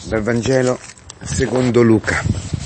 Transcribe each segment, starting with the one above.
Dal Vangelo secondo Luca.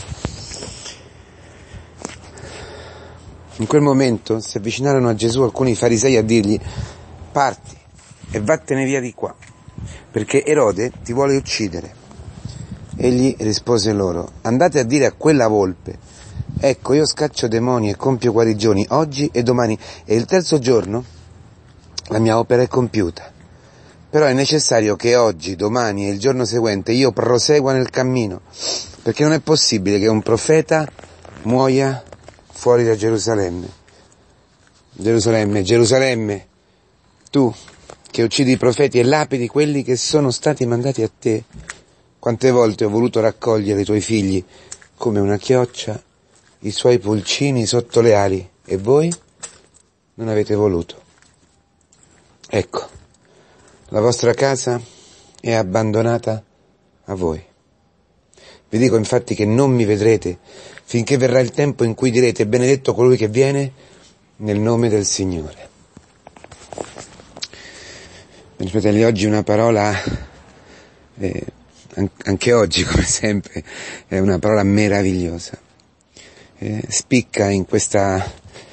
In quel momento si avvicinarono a Gesù alcuni farisei a dirgli: parti e vattene via di qua, perché Erode ti vuole uccidere. Egli rispose loro: andate a dire a quella volpe: ecco, io scaccio demoni e compio guarigioni oggi e domani, e il terzo giorno la mia opera è compiuta. Però è necessario che oggi, domani e il giorno seguente io prosegua nel cammino, perché non è possibile che un profeta muoia fuori da Gerusalemme. Gerusalemme, Gerusalemme, tu che uccidi i profeti e lapidi quelli che sono stati mandati a te. Quante volte ho voluto raccogliere i tuoi figli come una chioccia, i suoi pulcini sotto le ali, e voi non avete voluto. Ecco, la vostra casa è abbandonata a voi. Vi dico infatti che non mi vedrete finché verrà il tempo in cui direte: benedetto colui che viene nel nome del Signore. Bene, fratelli, oggi una parola, anche oggi come sempre, è una parola meravigliosa. Spicca in questo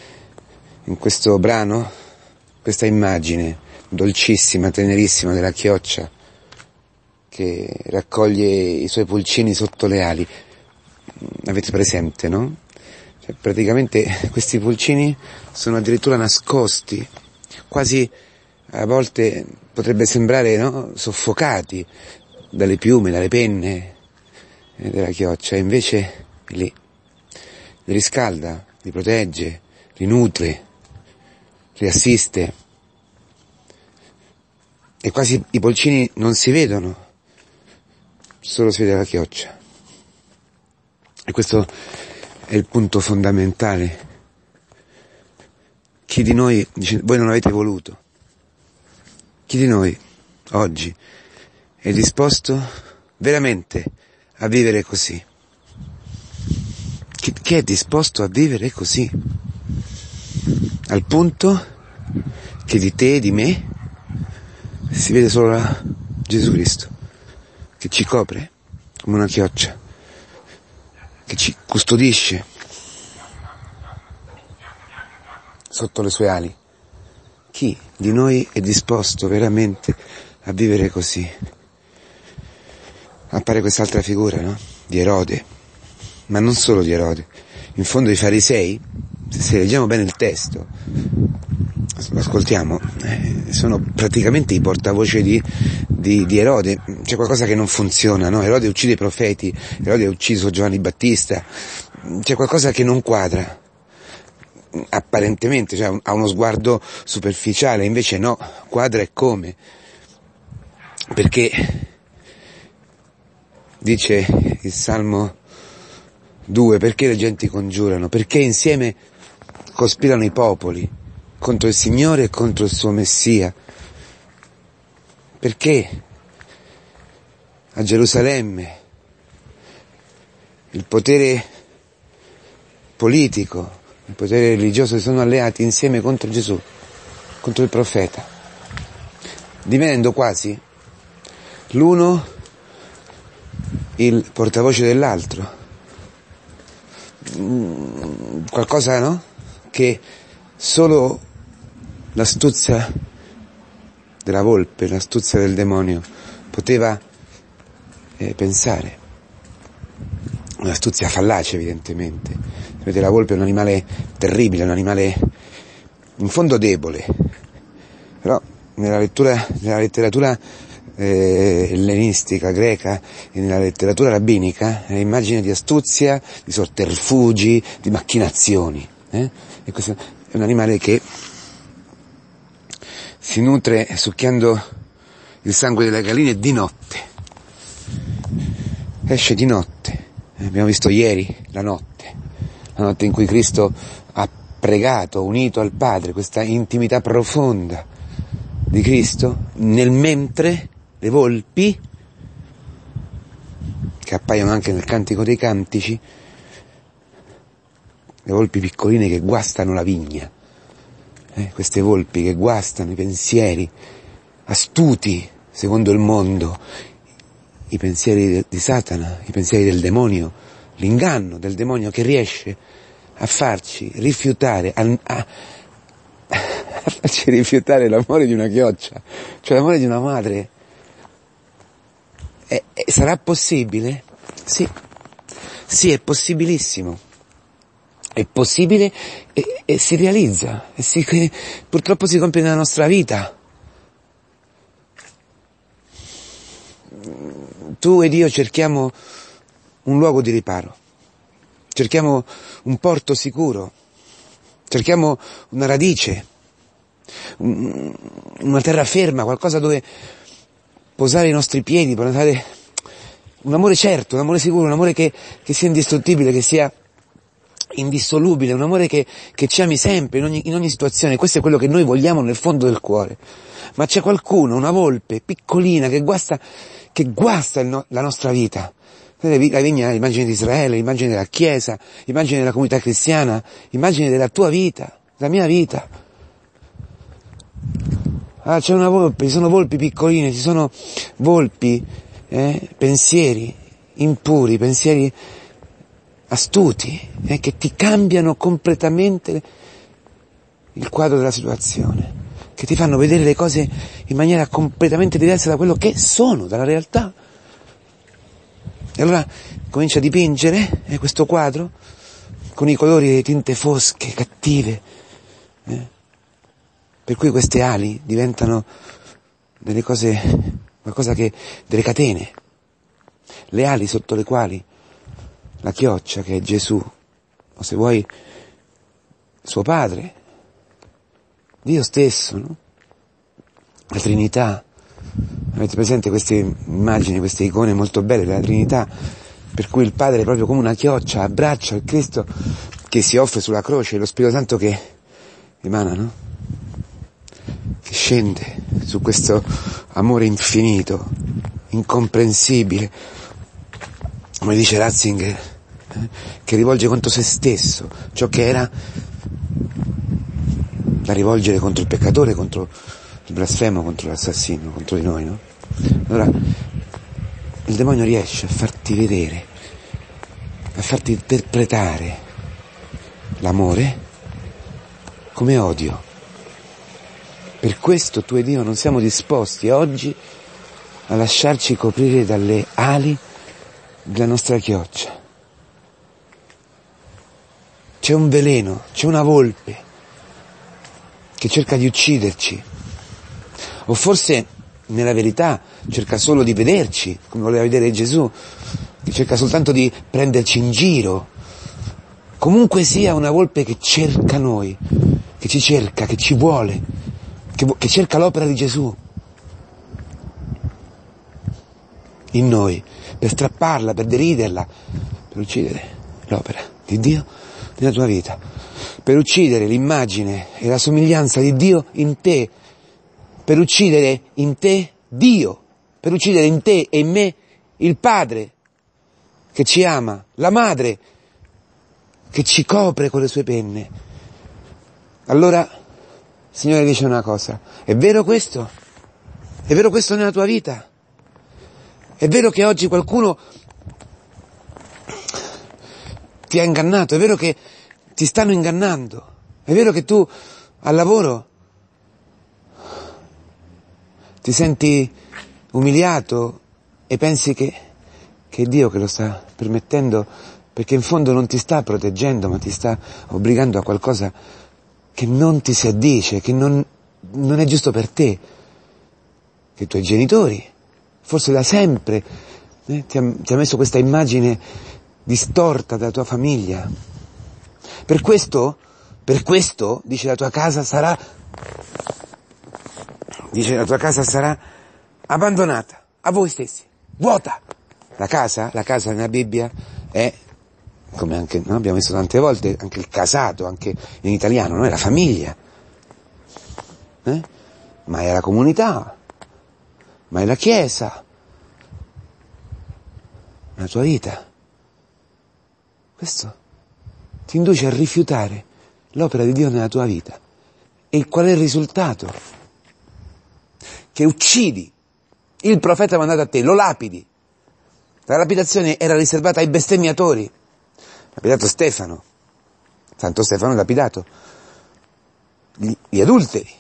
brano questa immagine dolcissima, tenerissima della chioccia che raccoglie i suoi pulcini sotto le ali. Avete presente, no? Cioè, praticamente questi pulcini sono addirittura nascosti, quasi a volte potrebbe sembrare, no? Soffocati dalle piume, dalle penne della chioccia, e invece è lì. Li riscalda, li protegge, li nutre, li assiste. E quasi i pulcini non si vedono, solo si vede la chioccia. E questo è il punto fondamentale. Chi di noi dice: voi non avete voluto? Chi di noi oggi è disposto veramente a vivere così? Chi è disposto a vivere così? Al punto che di te e di me si vede solo Gesù Cristo, che ci copre come una chioccia, che ci custodisce sotto le sue ali. Chi di noi è disposto veramente a vivere così? Appare quest'altra figura, no? Di Erode, ma non solo di Erode. In fondo i farisei, se leggiamo bene il testo, lo ascoltiamo, sono praticamente i portavoce di Erode. C'è qualcosa che non funziona, no? Erode uccide i profeti, Erode ha ucciso Giovanni Battista, c'è qualcosa che non quadra, apparentemente, cioè ha uno sguardo superficiale, invece no, quadra e come, perché dice il Salmo 2, perché le genti congiurano, perché insieme cospirano i popoli contro il Signore e contro il suo Messia. Perché a Gerusalemme il potere politico, il potere religioso si sono alleati insieme contro Gesù, contro il profeta, divenendo quasi l'uno il portavoce dell'altro. Qualcosa, no? Che solo l'astuzia della volpe, l'astuzia del demonio poteva pensare. Un'astuzia fallace, evidentemente. Vedete, la volpe è un animale terribile, un animale in fondo debole, però nella letteratura ellenistica, greca, e nella letteratura rabbinica è immagine di astuzia, di sotterfugi, di macchinazioni. E questo è un animale che si nutre succhiando il sangue delle galline di notte. Esce di notte. Abbiamo visto ieri la notte in cui Cristo ha pregato, unito al Padre, questa intimità profonda di Cristo, nel mentre le volpi, che appaiono anche nel Cantico dei Cantici, le volpi piccoline che guastano la vigna, queste volpi che guastano i pensieri, astuti secondo il mondo, i pensieri di Satana, i pensieri del demonio, l'inganno del demonio che riesce a farci rifiutare, a farci rifiutare l'amore di una chioccia, cioè l'amore di una madre. Sarà possibile? Sì. Sì, è possibilissimo. È possibile e si realizza. Purtroppo si compie nella nostra vita. Tu ed io cerchiamo un luogo di riparo. Cerchiamo un porto sicuro. Cerchiamo una radice. Una terraferma, qualcosa dove posare i nostri piedi, posare un amore certo, un amore sicuro, un amore che sia indistruttibile, che sia indissolubile, un amore che ci ami sempre, in ogni situazione. Questo è quello che noi vogliamo nel fondo del cuore. Ma c'è qualcuno, una volpe piccolina, che guasta la nostra vita. L'immagine di Israele, l'immagine della Chiesa, l'immagine della comunità cristiana, l'immagine della tua vita, della mia vita. C'è una volpe, ci sono volpi piccoline, ci sono volpi, pensieri impuri, pensieri astuti, che ti cambiano completamente il quadro della situazione, che ti fanno vedere le cose in maniera completamente diversa da quello che sono, dalla realtà. E allora comincia a dipingere questo quadro con i colori e le tinte fosche, cattive, per cui queste ali diventano delle cose, delle catene, le ali sotto le quali la chioccia, che è Gesù, o se vuoi suo padre, Dio stesso, no? La Trinità. Avete presente queste immagini, queste icone molto belle della Trinità, per cui il Padre è proprio come una chioccia, abbraccia il Cristo che si offre sulla croce, e lo Spirito Santo che emana, no? Che scende su questo amore infinito, incomprensibile, come dice Ratzinger, che rivolge contro se stesso ciò che era da rivolgere contro il peccatore, contro il blasfemo, contro l'assassino, contro di noi, no? Allora il demonio riesce a farti vedere, a farti interpretare l'amore come odio. Per questo tu ed io non siamo disposti oggi a lasciarci coprire dalle ali della nostra chioccia. C'è un veleno, c'è una volpe che cerca di ucciderci, o forse nella verità cerca solo di vederci, come voleva vedere Gesù, che cerca soltanto di prenderci in giro. Comunque sia, una volpe che cerca noi, che ci cerca, che ci vuole, che cerca l'opera di Gesù in noi, per strapparla, per deriderla, per uccidere l'opera di Dio nella tua vita, per uccidere l'immagine e la somiglianza di Dio in te, per uccidere in te Dio, per uccidere in te e in me il Padre che ci ama, la Madre che ci copre con le sue penne. Allora il Signore dice una cosa: è vero questo? È vero questo nella tua vita? È vero che oggi qualcuno ti ha ingannato? È vero che ti stanno ingannando? È vero che tu al lavoro ti senti umiliato e pensi che è Dio che lo sta permettendo, perché in fondo non ti sta proteggendo, ma ti sta obbligando a qualcosa che non ti si addice, che non è giusto per te, che i tuoi genitori, forse da sempre, ti ha messo questa immagine distorta della tua famiglia. Per questo, dice, la tua casa sarà abbandonata a voi stessi, vuota. La casa nella Bibbia è, come anche noi abbiamo visto tante volte, anche il casato, anche in italiano, no? È la famiglia, ma è la comunità, ma è la Chiesa, la tua vita. Questo ti induce a rifiutare l'opera di Dio nella tua vita. E qual è il risultato? Che uccidi il profeta mandato a te, lo lapidi, La lapidazione era riservata ai bestemmiatori. Lapidato Stefano. Santo Stefano lapidato. Gli adulteri.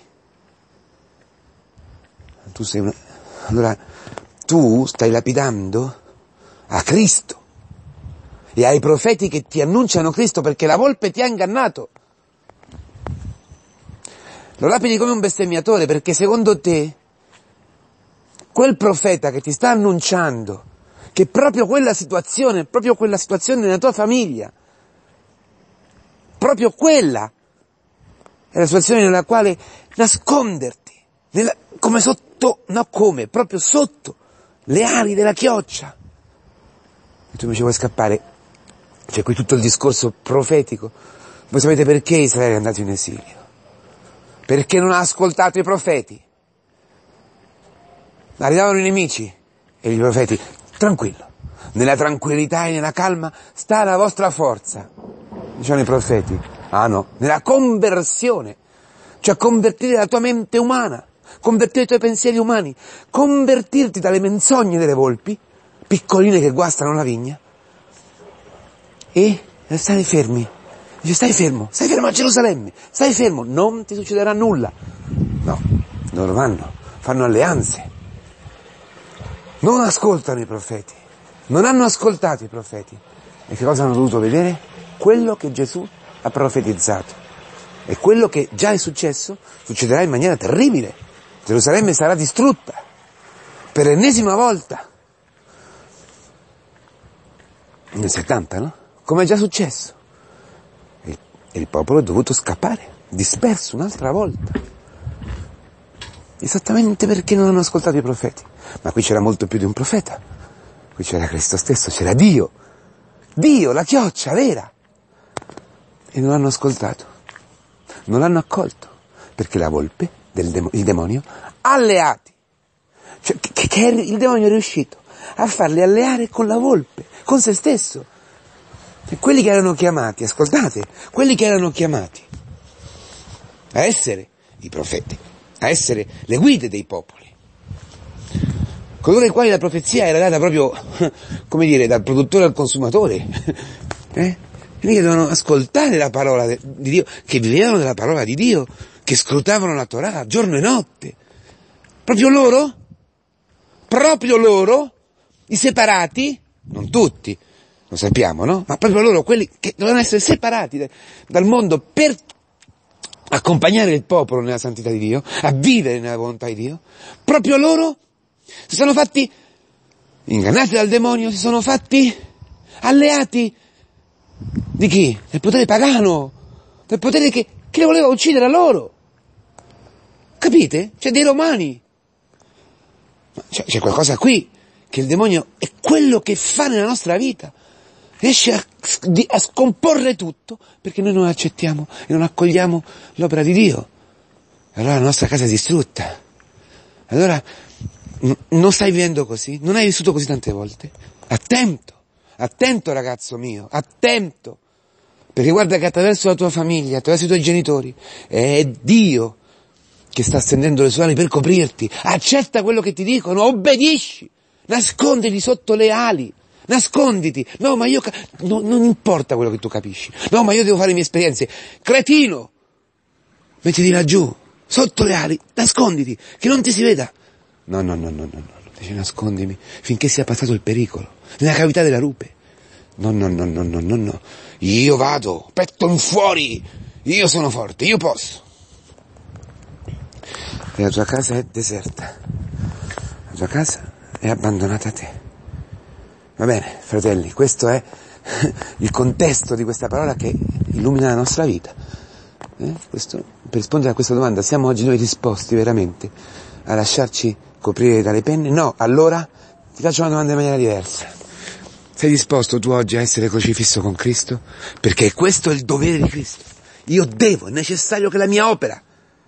Allora, tu stai lapidando a Cristo e ai profeti che ti annunciano Cristo, perché la volpe ti ha ingannato. Lo lapidi come un bestemmiatore perché secondo te quel profeta che ti sta annunciando che proprio quella situazione nella tua famiglia, proprio quella è la situazione nella quale nasconderti, proprio sotto le ali della chioccia. E tu invece vuoi scappare. C'è qui tutto il discorso profetico. Voi sapete perché Israele è andato in esilio? Perché non ha ascoltato i profeti. Arrivavano i nemici e i profeti, tranquillo, nella tranquillità e nella calma sta la vostra forza. Dicevano i profeti. Ah no, nella conversione, cioè convertire la tua mente umana, convertire i tuoi pensieri umani, convertirti dalle menzogne delle volpi, piccoline che guastano la vigna, e stare fermi. Dice, stai fermo a Gerusalemme, stai fermo, non ti succederà nulla. No, loro fanno alleanze. Non ascoltano i profeti, non hanno ascoltato i profeti. E che cosa hanno dovuto vedere? Quello che Gesù ha profetizzato. E quello che già è successo, succederà in maniera terribile. Gerusalemme sarà distrutta per l'ennesima volta. Nel 70, no? Come è già successo. E il popolo è dovuto scappare, disperso un'altra volta. Esattamente perché non hanno ascoltato i profeti. Ma qui c'era molto più di un profeta. Qui c'era Cristo stesso, c'era Dio. Dio, la chioccia vera. E non l'hanno ascoltato. Non l'hanno accolto. Perché la volpe, il demonio, alleati. Cioè, il demonio è riuscito a farli alleare con la volpe, con se stesso. E quelli che erano chiamati, ascoltate, quelli che erano chiamati a essere i profeti, a essere le guide dei popoli, coloro ai quali la profezia era data proprio, come dire, dal produttore al consumatore, quelli che dovevano ascoltare la parola di Dio, che vivevano della parola di Dio, che scrutavano la Torah giorno e notte, proprio loro, i separati, non tutti, lo sappiamo, no? Ma proprio loro, quelli che dovevano essere separati dal mondo per accompagnare il popolo nella santità di Dio, a vivere nella volontà di Dio, proprio loro si sono fatti ingannati dal demonio, si sono fatti alleati di chi? Del potere pagano, del potere che le voleva uccidere a loro. Capite? C'è dei romani. C'è qualcosa qui, che il demonio è quello che fa nella nostra vita. Riesce a scomporre tutto perché noi non accettiamo e non accogliamo l'opera di Dio. Allora la nostra casa è distrutta. Allora non stai vivendo così? Non hai vissuto così tante volte? Attento ragazzo mio, attento. Perché guarda che attraverso la tua famiglia, attraverso i tuoi genitori, è Dio che sta stendendo le sue ali per coprirti. Accetta quello che ti dicono, obbedisci, nasconditi sotto le ali. Nasconditi, no ma io, non importa quello che tu capisci, no ma io devo fare le mie esperienze, cretino, mettiti laggiù, sotto le ali, nasconditi, che non ti si veda, no, dice nascondimi, finché sia passato il pericolo, nella cavità della rupe, no, io vado, petto in fuori, io sono forte, io posso, e la tua casa è deserta, la tua casa è abbandonata a te. Va bene, fratelli, questo è il contesto di questa parola che illumina la nostra vita. Questo, per rispondere a questa domanda, siamo oggi noi disposti veramente a lasciarci coprire dalle penne? No, allora ti faccio una domanda in maniera diversa. Sei disposto tu oggi a essere crocifisso con Cristo? Perché questo è il dovere di Cristo. Io devo, è necessario che la mia opera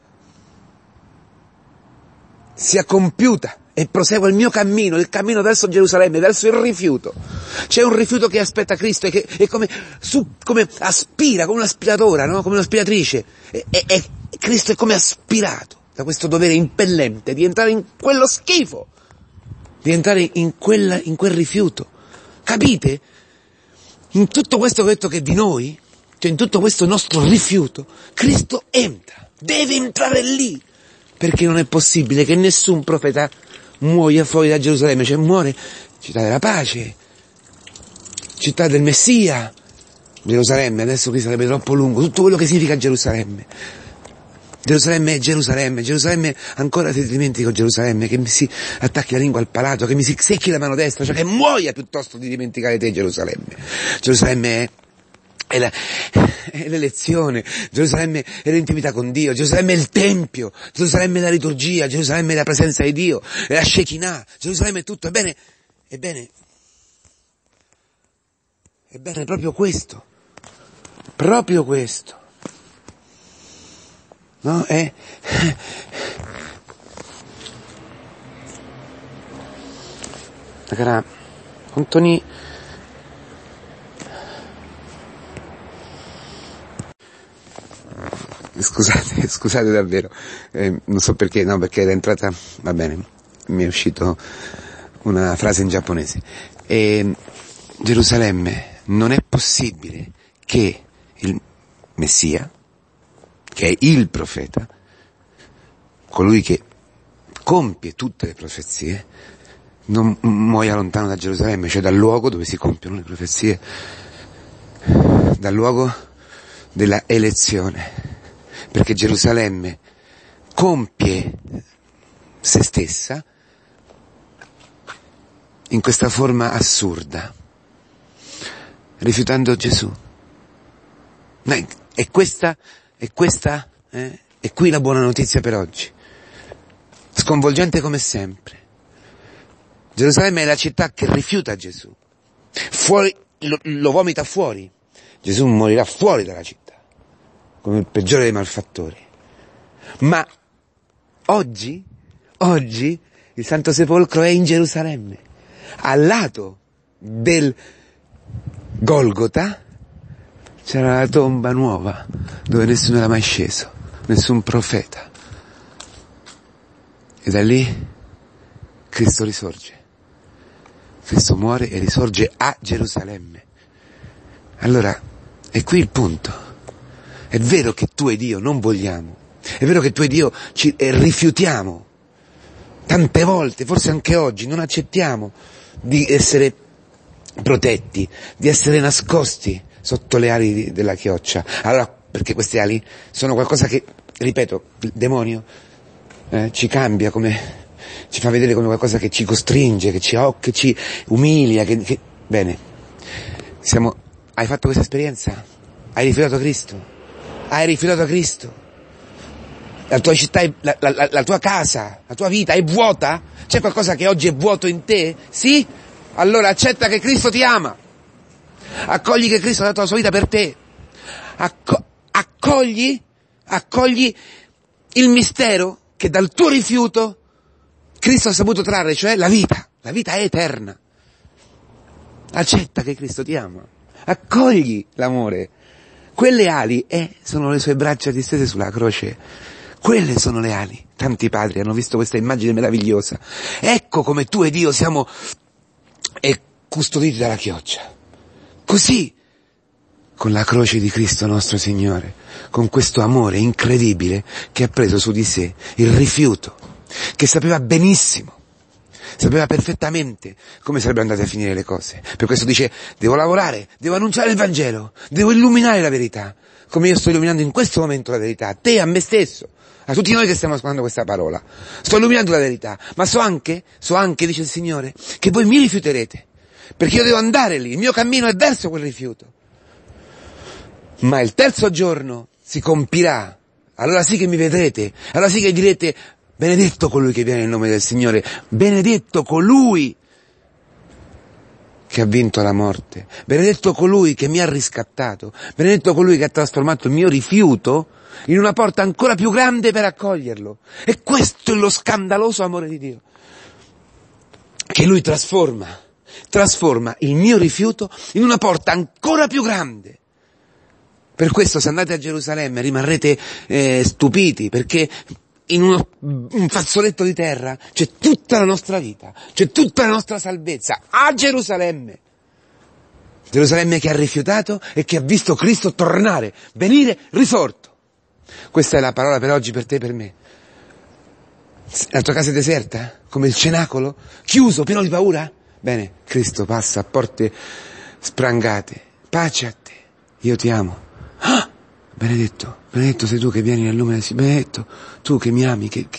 sia compiuta e prosegua il mio cammino, il cammino verso Gerusalemme, verso il rifiuto. C'è un rifiuto che aspetta Cristo e che è come aspira, come un'aspiratora, no? Come un'aspiratrice. E Cristo è come aspirato da questo dovere impellente di entrare in quello schifo, di entrare in quel rifiuto Capite? In tutto questo che ho detto che di noi, cioè in tutto questo nostro rifiuto, Cristo entra, deve entrare lì, perché non è possibile che nessun profeta muoia fuori da Gerusalemme, cioè muore città della pace, città del Messia, Gerusalemme, adesso qui sarebbe troppo lungo, tutto quello che significa Gerusalemme. Gerusalemme è Gerusalemme, Gerusalemme, ancora se dimentico Gerusalemme, che mi si attacchi la lingua al palato, che mi si secchi la mano destra, cioè che muoia piuttosto di dimenticare te Gerusalemme. Gerusalemme è l'elezione, Gerusalemme è l'intimità con Dio, Gerusalemme è il Tempio, Gerusalemme è la liturgia, Gerusalemme è la presenza di Dio, è la Shekinah, Gerusalemme è tutto, ebbene, proprio questo, no? La cara Antoni, scusate davvero, non so perché, no, perché era entrata, va bene, mi è uscito una frase in giapponese. Gerusalemme, non è possibile che il Messia, che è il profeta, colui che compie tutte le profezie, non muoia lontano da Gerusalemme, cioè dal luogo dove si compiono le profezie, dal luogo della elezione, perché Gerusalemme compie se stessa in questa forma assurda, rifiutando Gesù. È qui la buona notizia per oggi. Sconvolgente come sempre. Gerusalemme è la città che rifiuta Gesù. Fuori, lo vomita fuori. Gesù morirà fuori dalla città, come il peggiore dei malfattori. Ma oggi il Santo Sepolcro è in Gerusalemme. Al lato del Golgota c'era la tomba nuova, dove nessuno era mai sceso, nessun profeta. E da lì Cristo risorge. Cristo muore e risorge a Gerusalemme. Allora, è qui il punto. È vero che tu ed io non vogliamo. È vero che tu ed io ci rifiutiamo. Tante volte, forse anche oggi, non accettiamo di essere protetti, di essere nascosti sotto le ali della chioccia. Allora, perché queste ali sono qualcosa che, ripeto, il demonio ci cambia, ci fa vedere come qualcosa che ci costringe, che ci umilia, bene. Hai fatto questa esperienza? Hai rifiutato Cristo? Hai rifiutato Cristo? La tua città, la tua casa, la tua vita è vuota? C'è qualcosa che oggi è vuoto in te? Sì? Allora accetta che Cristo ti ama. Accogli che Cristo ha dato la sua vita per te. Accogli il mistero che dal tuo rifiuto Cristo ha saputo trarre, cioè la vita è eterna. Accetta che Cristo ti ama. Accogli l'amore. Quelle ali sono le sue braccia distese sulla croce. Quelle sono le ali. Tanti padri hanno visto questa immagine meravigliosa. Ecco come tu ed io siamo custoditi dalla chioccia. Così, con la croce di Cristo nostro Signore, con questo amore incredibile che ha preso su di sé il rifiuto, che sapeva benissimo, sapeva perfettamente come sarebbero andate a finire le cose. Per questo dice: devo lavorare, devo annunciare il Vangelo, devo illuminare la verità, come io sto illuminando in questo momento la verità, a te, a me stesso, a tutti noi che stiamo ascoltando questa parola. Sto illuminando la verità, ma so anche, dice il Signore, che voi mi rifiuterete, perché io devo andare lì, il mio cammino è verso quel rifiuto. Ma il terzo giorno si compirà, allora sì che mi vedrete, allora sì che direte: benedetto colui che viene nel nome del Signore, benedetto colui che ha vinto la morte, benedetto colui che mi ha riscattato, benedetto colui che ha trasformato il mio rifiuto in una porta ancora più grande per accoglierlo. E questo è lo scandaloso amore di Dio, che Lui trasforma il mio rifiuto in una porta ancora più grande. Per questo, se andate a Gerusalemme, rimarrete stupiti, perché in un fazzoletto di terra c'è tutta la nostra vita, c'è tutta la nostra salvezza, a Gerusalemme. Gerusalemme che ha rifiutato e che ha visto Cristo tornare, venire risorto. Questa è la parola per oggi, per te e per me. La tua casa è deserta? Come il cenacolo? Chiuso, pieno di paura? Bene, Cristo passa a porte sprangate. Pace a te. Io ti amo. Ah! Benedetto, benedetto sei tu che vieni nel lume del Signore. Benedetto, tu che mi ami, che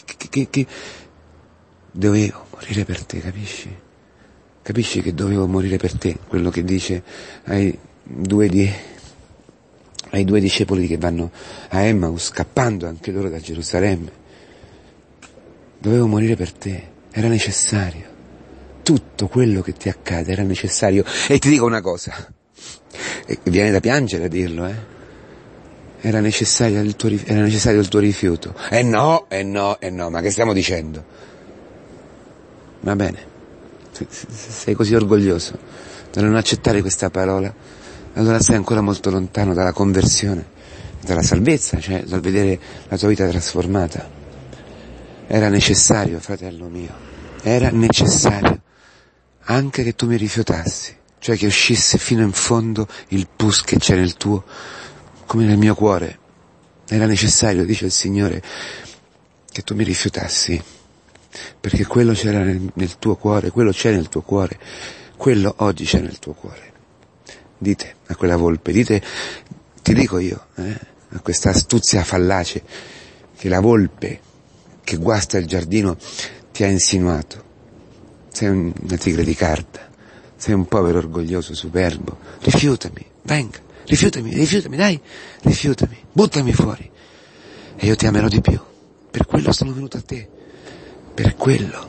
dovevo morire per te, capisci? Capisci che dovevo morire per te? Quello che dice ai due discepoli che vanno a Emmaus, scappando anche loro da Gerusalemme. Dovevo morire per te, era necessario. Tutto quello che ti accade era necessario. E ti dico una cosa, e viene da piangere a dirlo, Era necessario il tuo rifiuto. No, ma che stiamo dicendo? Va bene, se sei così orgoglioso da non accettare questa parola, allora sei ancora molto lontano dalla conversione, dalla salvezza, cioè dal vedere la tua vita trasformata. Era necessario, fratello mio, era necessario anche che tu mi rifiutassi, cioè che uscisse fino in fondo il pus che c'è nel tuo, come nel mio cuore. Era necessario, dice il Signore, che tu mi rifiutassi, perché quello c'era nel tuo cuore, quello c'è nel tuo cuore, quello oggi c'è nel tuo cuore. Dite a quella volpe, dite, ti dico io, a questa astuzia fallace, che la volpe che guasta il giardino ti ha insinuato. Sei una tigre di carta, sei un povero orgoglioso superbo, rifiutami, venga, rifiutami, dai, rifiutami, buttami fuori e io ti amerò di più. Per quello sono venuto a te, per quello.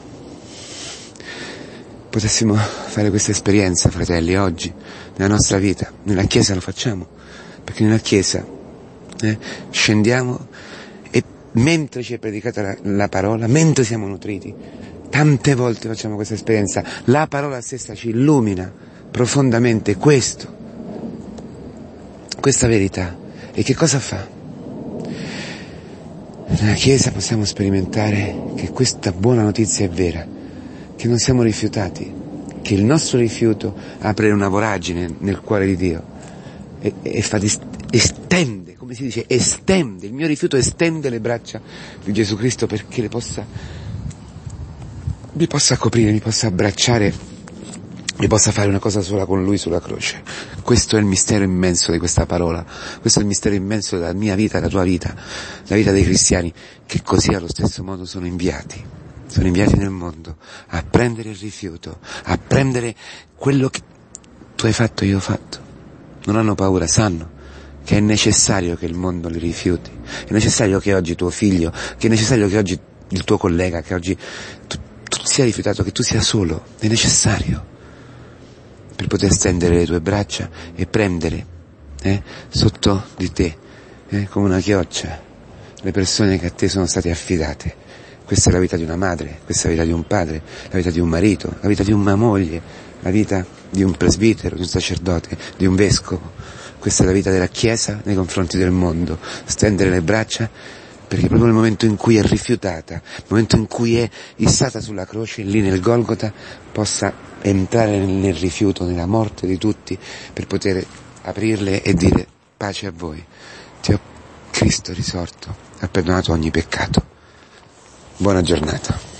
Potessimo fare questa esperienza, fratelli, oggi, nella nostra vita, nella Chiesa lo facciamo, perché nella Chiesa scendiamo e mentre ci è predicata la parola, mentre siamo nutriti, tante volte facciamo questa esperienza, la parola stessa ci illumina profondamente questa verità. E che cosa fa? Nella Chiesa possiamo sperimentare che questa buona notizia è vera, che non siamo rifiutati, che il nostro rifiuto apre una voragine nel cuore di Dio e estende, come si dice, estende, il mio rifiuto estende le braccia di Gesù Cristo perché mi possa coprire, mi possa abbracciare, mi possa fare una cosa sola con Lui sulla croce. Questo è il mistero immenso di questa parola, questo è il mistero immenso della mia vita, della tua vita, la vita dei cristiani, che così allo stesso modo sono inviati nel mondo a prendere il rifiuto, a prendere quello che tu hai fatto, io ho fatto. Non hanno paura, sanno che è necessario che il mondo li rifiuti, è necessario che oggi tuo figlio, che è necessario che oggi il tuo collega, che oggi tu sia rifiutato, che tu sia solo, è necessario per poter stendere le tue braccia e prendere sotto di te, come una chioccia, le persone che a te sono state affidate. Questa è la vita di una madre, questa è la vita di un padre, la vita di un marito, la vita di una moglie, la vita di un presbitero, di un sacerdote, di un vescovo. Questa è la vita della Chiesa nei confronti del mondo. Stendere le braccia perché proprio nel momento in cui è rifiutata, nel momento in cui è issata sulla croce, lì nel Golgota, possa entrare nel rifiuto, nella morte di tutti, per poter aprirle e dire pace a voi. Cristo risorto ha perdonato ogni peccato. Buona giornata.